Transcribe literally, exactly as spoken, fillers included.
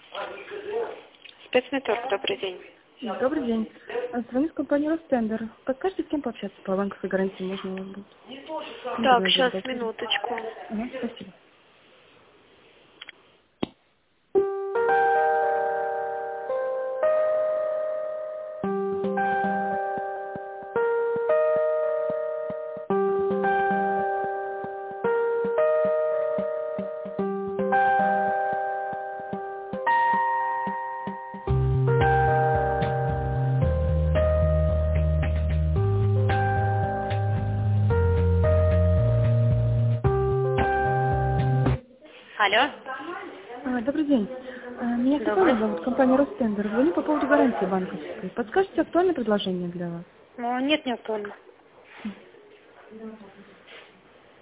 Спецнетворк, добрый день. Добрый день. Звоню с компании Ростендер. Подскажите, с кем пообщаться по банковской гарантии можно у вас будет? Так, сейчас, минуточку. Ага, спасибо. Алло. А, добрый день. А, меня Добрый. Светлана зовут, компания Ростендер. Звоню по поводу гарантии банковской. Подскажите актуальное предложение для вас? Ну, нет, не актуально.